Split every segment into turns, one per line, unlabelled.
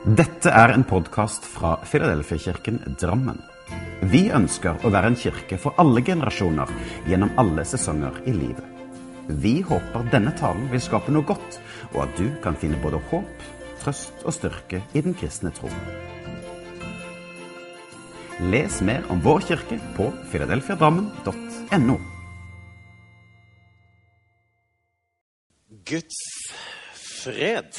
Dette en podcast fra Filadelfia-kirken Drammen. Vi ønsker å være en kirke for alle generasjoner gjennom alle sesonger i livet. Vi håper denne talen vil skape noe godt, og at du kan finne både håp, trøst og styrke i den kristne tro. Les mer om vår kirke på filadelfiadrammen.no.
Guds fred.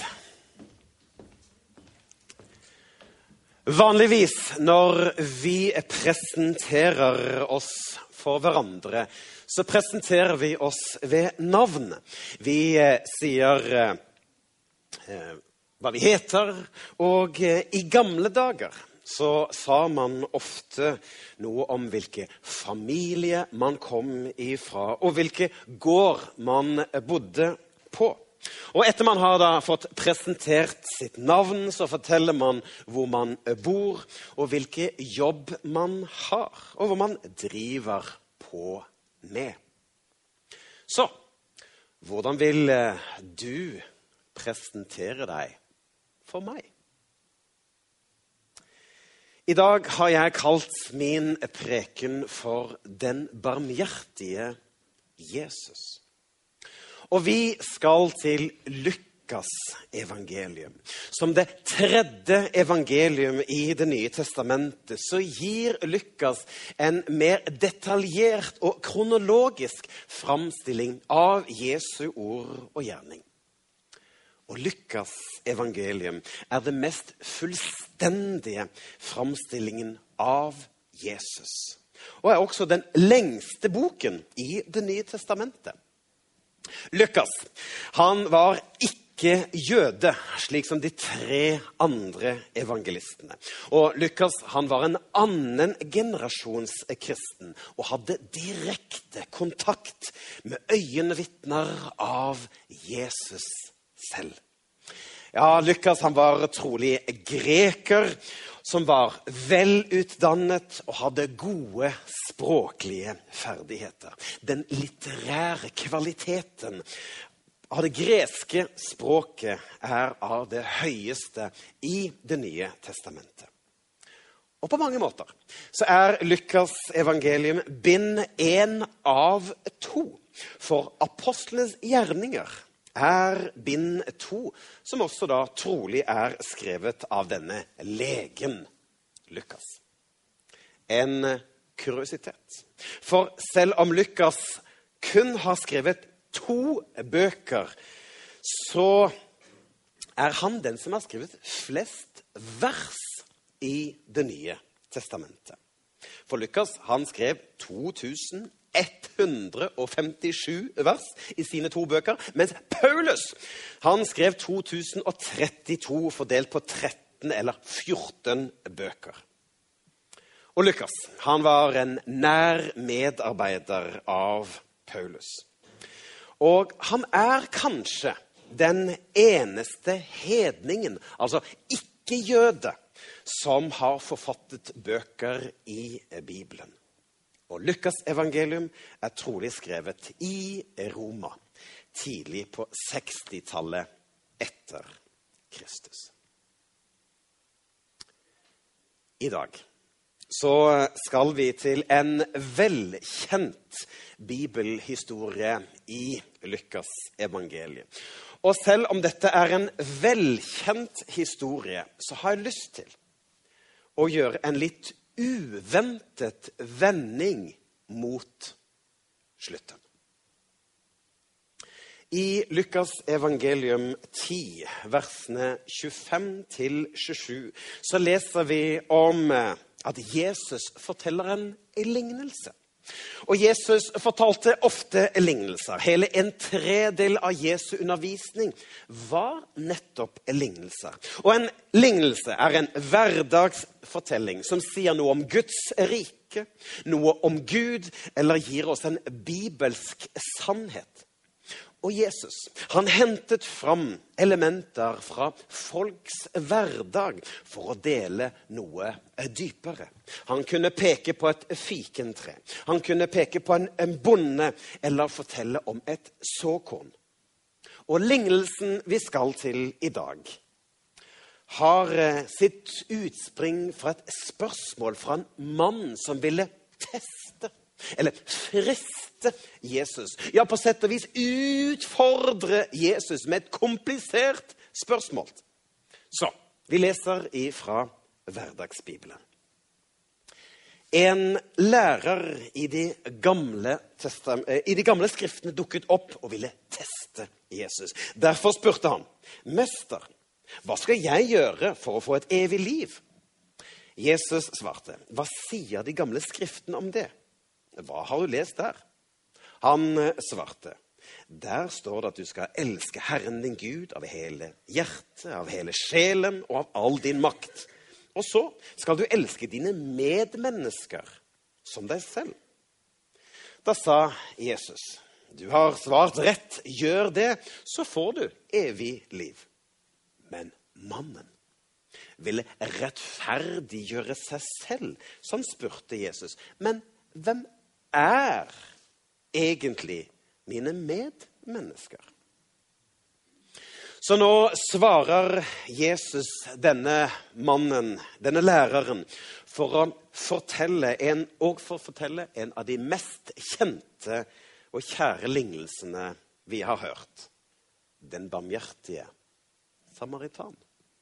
Vanligvis når vi presenterer oss for hverandre, så presenterer vi oss ved navn. Vi sier hva vi heter, og i gamle dager så sa man ofte noe om hvilke familie man kom ifra, og hvilke gård man bodde på. Og etter man har da fått presentert sitt navn, så forteller man hvor man bor, og hvilke jobb man har, og hva man driver på med. Så, hvordan vil du presentere deg for meg? I dag har jeg kalt min preken for Den barmhjertige Jesus. Og vi skal til Lukas evangelium. Som det tredje evangelium i Det nye testamentet, så gir Lukas en mer detaljert og kronologisk framstilling av Jesu ord og gjerning. Og Lukas evangelium det mest fullstendige framstillingen av Jesus. Og også den lengste boken i Det nye testamentet. Lukas, han var ikke jøde, slik som de tre andre evangelistene. Og Lukas, han var en annen generasjons kristen, og hadde direkte kontakt med øyenvitner av Jesus selv. Ja, Lukas, han var trolig greker, som var velutdannet og hadde gode språklige ferdigheter. Den litterære kvaliteten av det greske språket av det høyeste i Det nye testamentet. Og på mange måter så Lukas evangelium bind 1 av 2, for apostlenes gjerninger bind 2, som også da trolig skrevet av denne legen, Lukas. En kuriositet. For selv om Lukas kun har skrevet 2 bøker, så han den som har skrevet flest vers i Det nye testamentet. For Lukas, han skrev 2157 vers i sine 2 bøker, mens Paulus, han skrev 2032 fordelt på 13 eller 14 bøker. Og Lukas, han var en nær medarbeider av Paulus. Og han kanskje den eneste hedningen, altså ikke jøde, som har forfattet bøker i Bibelen. Og Lukas evangelium trolig skrevet i Roma, tidlig på 60-tallet etter Kristus. I dag så skal vi til en velkjent bibelhistorie i Lukas evangelium. Og selv om dette en velkjent historie, så har jeg lyst til å gjøre en litt uventet vending mot slutten. I Lukas evangelium 10, versene 25-27, så leser vi om at Jesus forteller en lignelse. Og Jesus fortalte ofte lignelser. Hele 1/3 av Jesu undervisning var nettopp lignelser. Og en lignelse en hverdagsfortelling som sier noe om Guds rike, noe om Gud, eller gir oss en bibelsk sannhet. Og Jesus, han hentet fram elementer fra folks hverdag for å dele noe dypere. Han kunne peke på et fikentre. Han kunne peke på en bonde eller fortelle om et såkorn. Og lignelsen vi skal til i dag har sitt utspring fra et spørsmål fra en mann som ville teste, eller friste Jesus. Ja, på sett og vis utfordre Jesus med et komplisert spørsmål. Så, vi leser ifra Hverdagsbibelen. En lærer i de gamle skriftene dukket opp og ville teste Jesus. Derfor spurte han, «Mester, hva skal jeg gjøre for å få et evig liv?» Jesus svarte, «Hva sier de gamle skriftene om det? Hva har du lest der?» Han svarte, «Der står det at du skal elske Herren din Gud av hele hjertet, av hele sjelen og av all din makt. Og så skal du elske dine medmennesker som deg selv.» Da sa Jesus, «Du har svart rett, gjør det, så får du evig liv.» Men mannen ville rettferdiggjøre seg selv, så han spurte Jesus, «Men hvem er egentlig mine medmennesker?» Så nå svarer Jesus denne mannen, denne læreren, for å fortelle en av de mest kjente og kjære lignelsene vi har hørt. Den barmhjertige samaritan.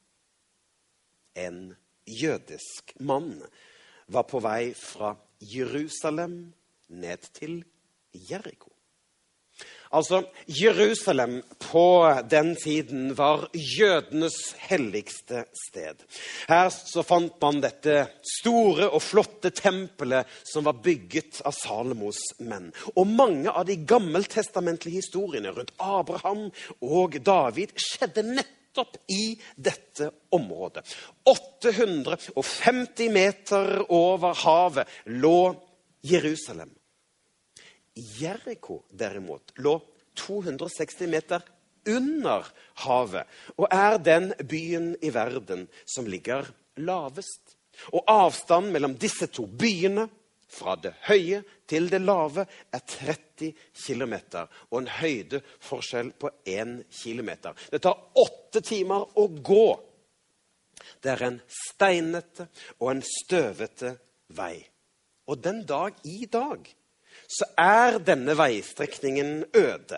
En jødisk mann var på vei fra Jerusalem ned til Jericho. Altså, Jerusalem på den tiden var jødenes helligste sted. Her så fant man dette store og flotte tempelet som var bygget av Salomos menn. Og mange av de gammeltestamentlige historiene rundt Abraham og David skjedde nettopp i dette området. 850 meter over havet lå Jerusalem. Jericho derimot lå 260 meter under havet, og er den byen i verden som ligger lavest. Og avstanden mellom disse to byene, fra det høye til det lave, er 30 kilometer, og en høydeforskjell på 1 kilometer. Det tar 8 timer å gå. Det er en steinete og en støvete vei. Og den dag i dag, så er denne veistrekningen øde,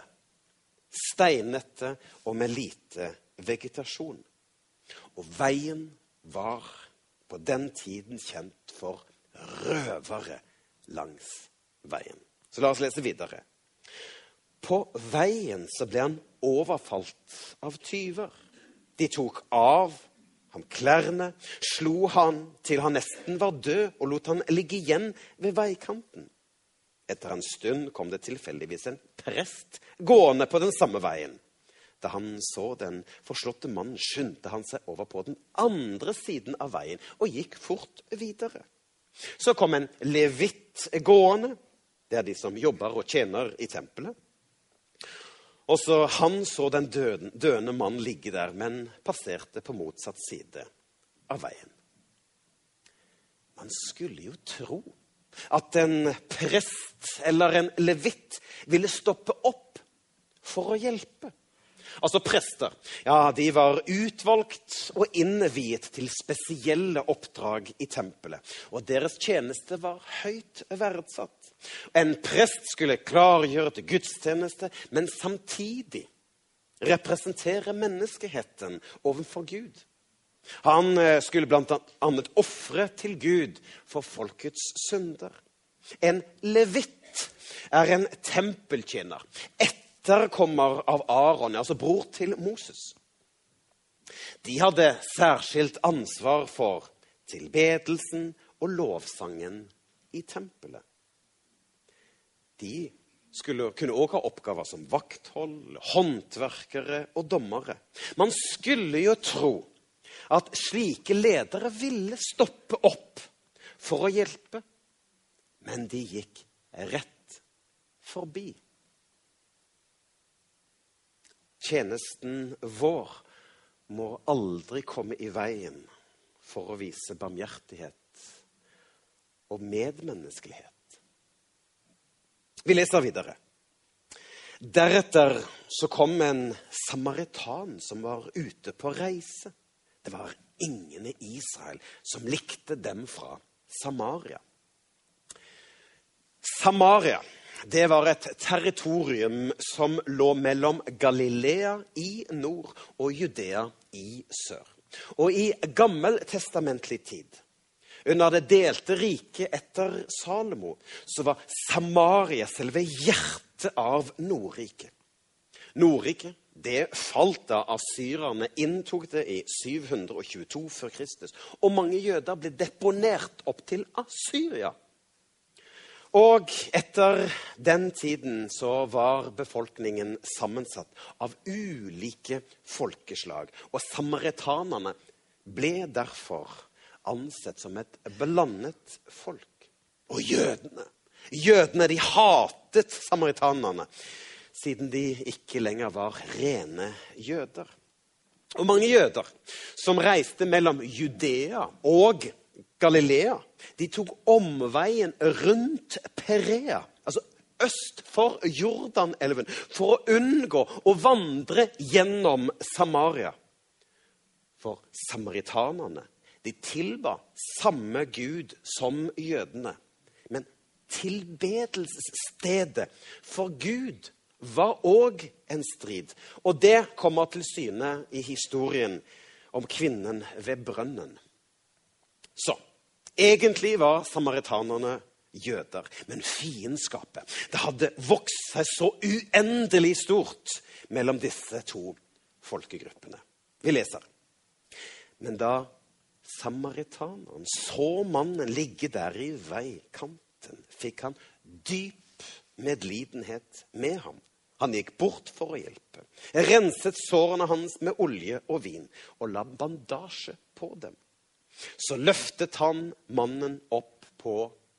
steinete og med lite vegetasjon. Og veien var på den tiden kjent for røvere langs veien. Så la oss lese videre. På veien så ble han overfalt av tyver. De tok av ham klærne, slo han til han nesten var død og lot han ligge igjen ved veikanten. Etter en stund kom det tilfeldigvis en prest gående på den samme veien. Da han så den forslåtte mannen, skyndte han seg over på den andre siden av veien og gikk fort videre. Så kom en levitt gående, det er de som jobber og tjener i tempelet. Og så han så den døende mann ligge der, men passerte på motsatt side av veien. Man skulle jo tro at en prest eller en levitt ville stoppe opp for å hjelpe. Altså prester, ja, de var utvalgt og innviet til spesielle oppdrag i tempelet, og deres tjeneste var høyt verdsatt. En prest skulle klargjøre til gudstjeneste, men samtidig representere menneskeheten overfor Gud. Han skulle blant annet offre til Gud for folkets synder. En levitt er en tempeltjener, etterkommer av Aaron, altså bror til Moses. De hadde særskilt ansvar for tilbedelsen og lovsangen i tempelet. De kunne også ha oppgaver som vakthold, håndverkere og dommere. Man skulle jo tro at slike ledere ville stoppe opp for å hjelpe, men de gikk rett forbi. Tjenesten vår må aldri komme i veien for å vise barmhjertighet og medmenneskelighet. Vi leser videre. Deretter så kom en samaritan som var ute på reise. Det var ingen i Israel som likte dem fra Samaria. Samaria, det var et territorium som lå mellom Galilea i nord og Judea i sør. Og i gammeltestamentlig tid, under det delte riket etter Salomo, så var Samaria selve hjertet av Nordriket. Nordriket, det falt da assyrerne inntok det i 722 før Kristus, og mange jøder ble deponert opp til Assyria. Og etter den tiden så var befolkningen sammensatt av ulike folkeslag, og samaritanerne ble derfor ansett som et blandet folk. Og jødene de hatet samaritanerne, siden de ikke lenger var rene jøder. Og mange jøder som reiste mellom Judea og Galilea, de tok omveien rundt Perea, altså øst for Jordanelven, for å unngå å vandre gjennom Samaria. For samaritanerne, de tilba samme Gud som jødene, men tilbedelsesstedet for Gud var også en strid. Og det kommer til syne i historien om kvinnen ved brønnen. Så, egentlig var samaritanerne jøder, men fiendskapet, det hadde vokst seg så uendelig stort mellom disse to folkegruppene. Vi leser. Men da samaritaneren så mannen ligge der i veikanten, fikk han dyp medlidenhet med ham. Han gikk bort for å hjelpe, renset sårene hans med olje og vin, og la bandasje på dem. Så løftet han mannen opp på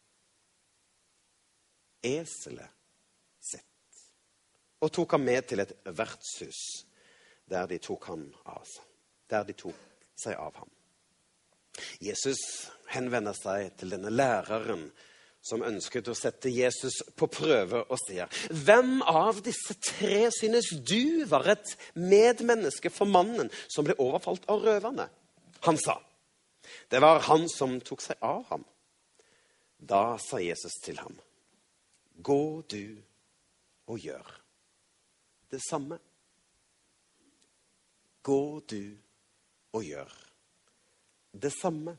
eselet sitt, og tok ham med til et vertshus, der de tok seg av ham. Jesus henvender seg til denne læreren, som ønsket å sette Jesus på prøve og sier, hvem av disse tre synes du var et medmenneske for mannen som ble overfalt av røverne? Han sa, det var han som tok seg av ham. Da sa Jesus til ham, gå du og gjør det samme. Gå du og gjør det samme.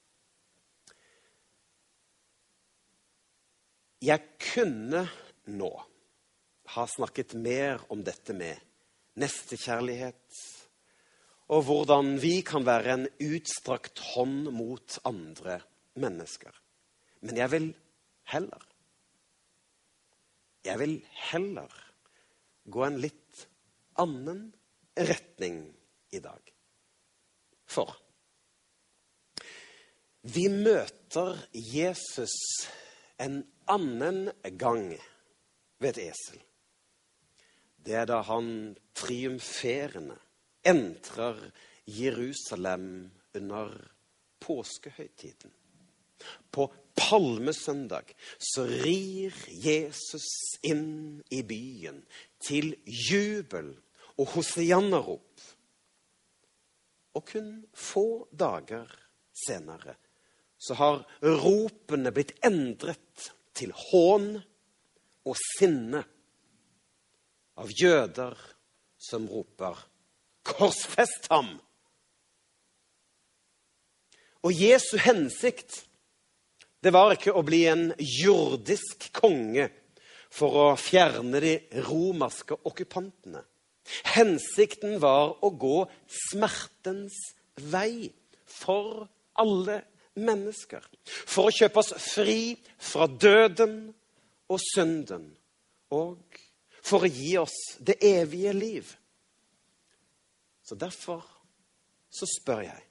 Jeg kunne nå ha snakket mer om dette med nestekjærlighet, og hvordan vi kan være en utstrakt hånd mot andre mennesker. Men jeg vil heller gå en litt annen retning i dag. For vi møter Jesus en annen gang ved et esel. Det er da han triumferende entrer Jerusalem under påskehøytiden. På palmesøndag så rir Jesus inn i byen til jubel og hosiannarop. Og kun få dager senere så har ropene blitt endret til hån og sinne av jøder som roper, korsfest ham! Og Jesu hensikt, det var ikke å bli en jordisk konge for å fjerne de romerske okkupantene. Hensikten var å gå smertens vei for alle mennesker, for å kjøpe oss fri fra døden og synden, og for å gi oss det evige liv. Så derfor så spør jeg,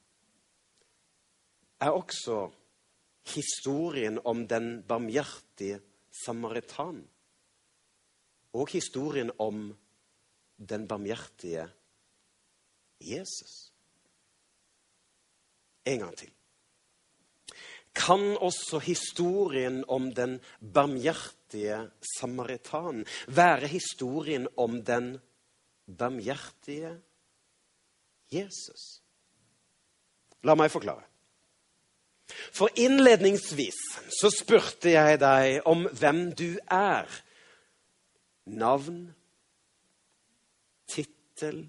er også historien om den barmhjertige samaritan og historien om den barmhjertige Jesus? En gang til. Kan også historien om den barmhjertige samaritan være historien om den barmhjertige Jesus? La meg forklare. For innledningsvis så spurte jeg deg om hvem du er. Navn, tittel,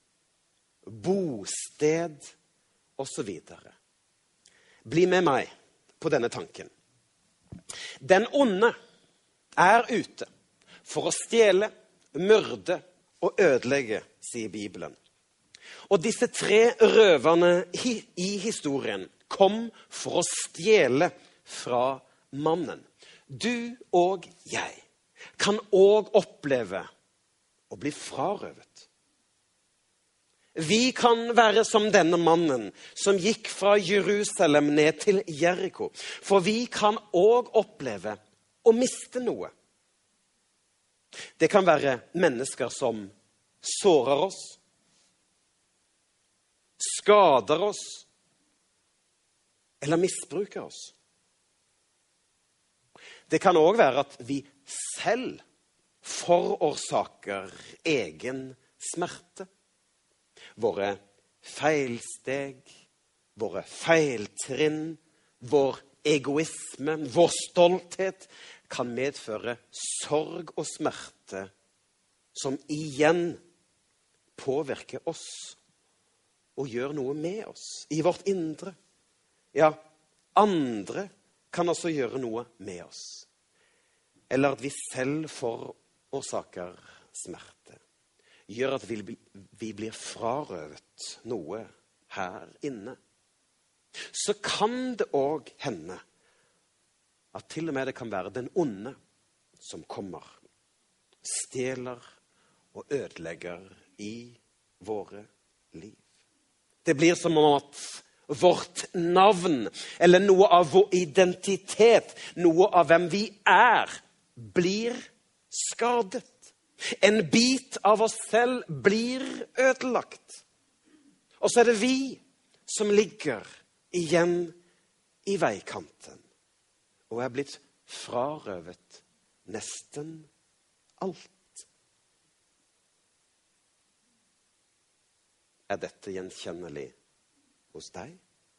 bosted og så videre. Bli med meg på denne tanken. Den onde er ute for å stjele, myrde og ødelegge, sier Bibelen. Og disse 3 røverne i historien kom for å stjele fra mannen. Du og jeg kan også oppleve å bli frarøvet. Vi kan være som denne mannen som gikk fra Jerusalem ned til Jericho. For vi kan også oppleve å miste noe. Det kan være mennesker som sårer oss, skader oss eller misbruker oss. Det kan også være at vi selv forårsaker egen smerte. Våre feilsteg, våre feiltrinn, vår egoisme, vår stolthet kan medføre sorg og smerte som igjen påvirker oss og gjør noe med oss i vårt indre. Ja, andre kan altså gjøre noe med oss. Eller at vi selv forårsaker smerte. Gjør at vi blir frarøvet noe her inne. Så kan det også hende at til og med det kan være den onde som kommer, stjeler og ødelegger i våre liv. Det blir som om at vårt navn, eller noe av vår identitet, noe av hvem vi er, blir skadet. En bit av oss selv blir ødelagt. Og så er det vi som ligger igjen i veikanten og er blitt frarøvet nesten alt. Er dette gjenkjennelig hos deg?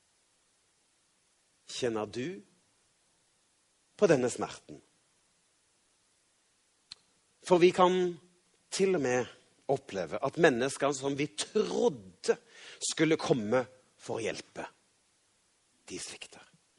Kjenner du på denne smerten? For vi kan til og med oppleve at mennesker som vi trodde skulle komme for å hjelpe, de svikter.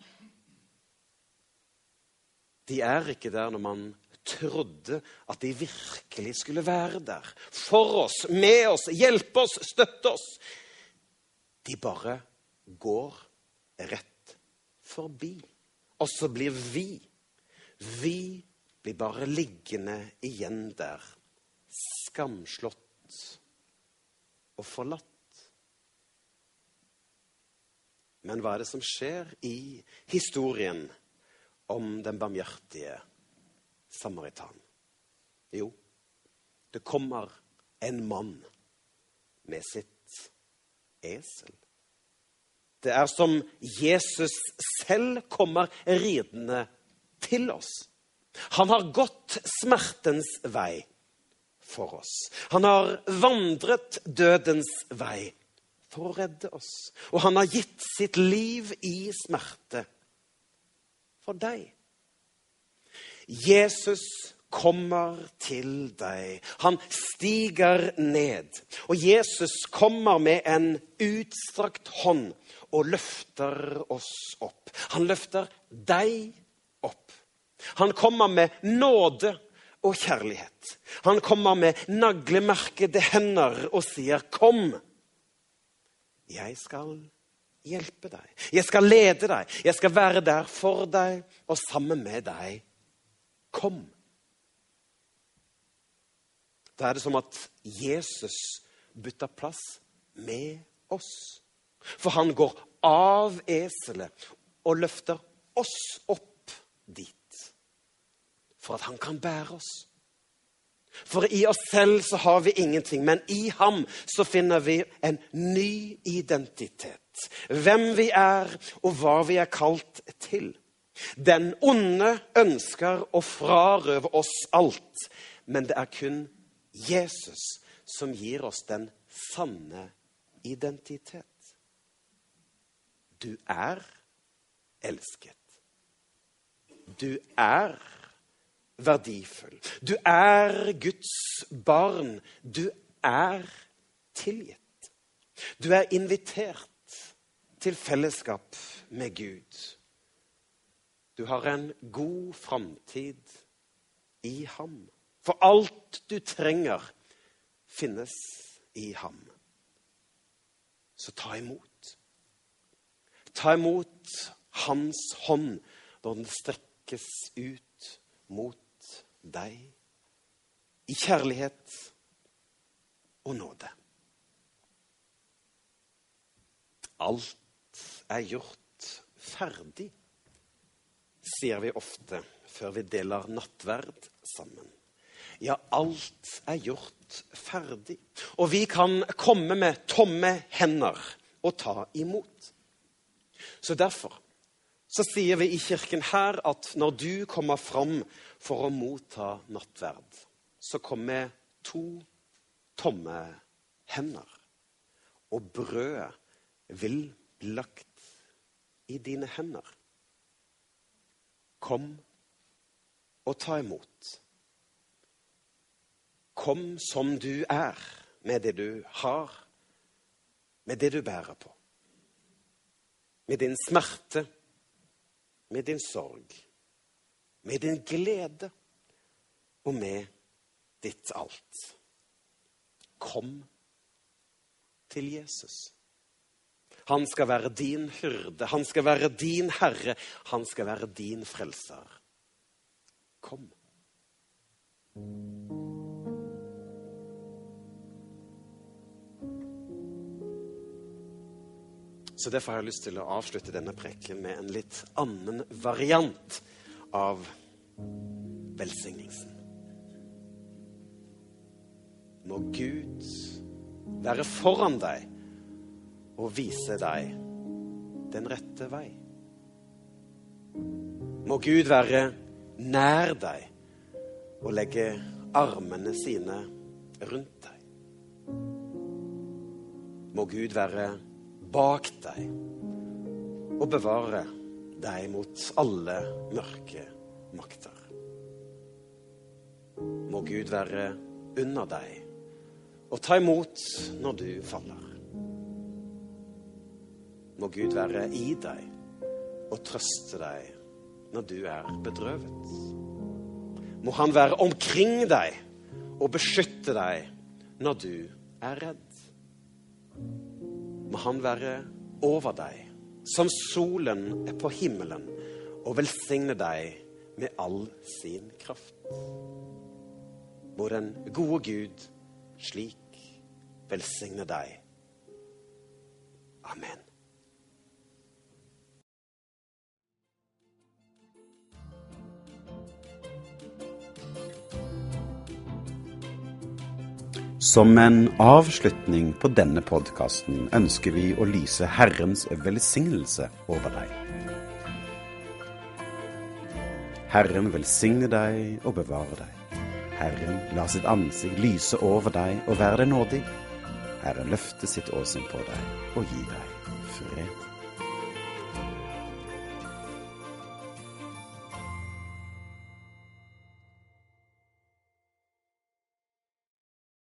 De er ikke der når man trodde at de virkelig skulle være der. For oss, med oss, hjelpe oss, støtte oss. De bare går rett forbi. Og så blir vi blir bare liggende igjen der, skamslått og forlatt. Men hva er det som skjer i historien om den barmhjertige samaritan? Jo, det kommer en mann med sitt esel. Det er som Jesus selv kommer ridende til oss. Han har gått smertens vei for oss. Han har vandret dødens vei for å redde oss. Og han har gitt sitt liv i smerte for deg. Jesus kommer til deg. Han stiger ned. Og Jesus kommer med en utstrakt hånd og løfter oss opp. Han løfter deg opp. Han kommer med nåde og kjærlighet. Han kommer med naglemerkede hender og sier, kom, jeg skal hjelpe deg. Jeg skal lede deg. Jeg skal være der for deg og sammen med deg. Kom. Da er det som at Jesus bytter plass med oss. For han går av eselet og løfter oss opp dit. For at han kan bære oss. For i oss selv så har vi ingenting, men i ham så finner vi en ny identitet. Hvem vi er og hva vi er kalt til. Den onde ønsker å frarøve oss alt, men det er kun Jesus som gir oss den sanne identitet. Du er elsket. Du er verdifull. Du er Guds barn. Du er tilgitt. Du er invitert til fellesskap med Gud. Du har en god framtid i ham. For alt du trenger finnes i ham. Så ta imot. Ta imot hans hånd når den strekkes ut mot deg i kjærlighet og nåde. Alt er gjort ferdig, sier vi ofte før vi deler nattverd sammen. Ja, alt er gjort ferdig, og vi kan komme med tomme hender og ta imot. Så derfor så sier vi i kirken her at når du kommer fram for å motta nattverd, så kommer 2 tomme hender, og brødet vil bli lagt i dine hender. Kom og ta imot. Kom som du er, med det du har, med det du bærer på. Med din smerte, med din sorg, med din glede og med ditt alt. Kom til Jesus. Han skal være din hyrde, han skal være din herre, han skal være din frelser. Kom. Så derfor har jeg lyst til å avslutte denne preken med en litt annen variant av velsignelsen. Må Gud være foran deg og vise deg den rette vei. Må Gud være nær deg og legge armene sine rundt deg. Må Gud være bak deg og bevare deg mot alle mørke makter. Må Gud være under deg og ta imot når du faller. Må Gud være i deg og trøste deg når du er bedrøvet. Må han være omkring deg og beskytte deg når du er redd. Må han være over deg, som solen er på himmelen, og velsigne deg med all sin kraft. Må den gode Gud slik velsigne deg. Amen.
Som en avslutning på denne podcasten ønsker vi å lyse Herrens velsignelse over deg. Herren velsigne deg og bevare deg. Herren la sitt ansikt lyse over deg og være deg nådig. Herren løfte sitt åsyn på deg og gi deg fred.